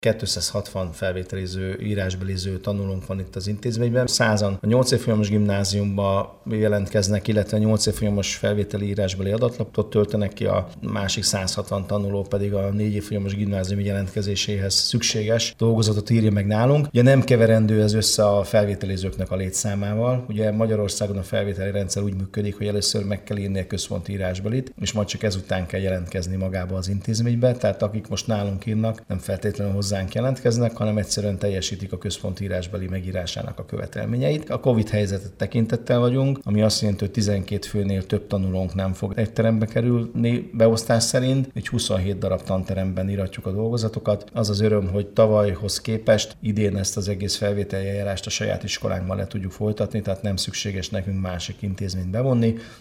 260 felvételiző, írásbeliző tanulónk van itt az intézményben. 100-an a 8 évfolyamos gimnáziumba jelentkeznek, illetve 8 évfolyamos felvételi írásbeli adatlapot töltenek ki, a másik 160 tanuló pedig a 4 évfolyamos gimnáziumi jelentkezéséhez szükséges dolgozatot írja meg nálunk. Ugye nem keverendő ez össze a felvételizőknek a létszámával. Ugye Magyarországon a felvételi rendszer úgy működik, hogy először meg kell írni a központi írásbelit, és majd csak ezután kell jelentkezni magába az intézménybe. Tehát akik most nálunk írnak, nem feltétlenül hozzánk jelentkeznek, hanem egyszerűen teljesítik a központi írásbeli megírásának a követelményeit. A Covid helyzetet tekintettel vagyunk, ami azt jelenti, hogy 12 főnél több tanulónk nem fog egy terembe kerülni beosztás szerint, így 27 darab tanteremben íratjuk a dolgozatokat. Az az öröm, hogy tavalyhoz képest idén ezt az egész felvételi eljárást a saját iskolánkban le tudjuk folytatni, tehát nem szükséges nekünk másik intézményt bevonni.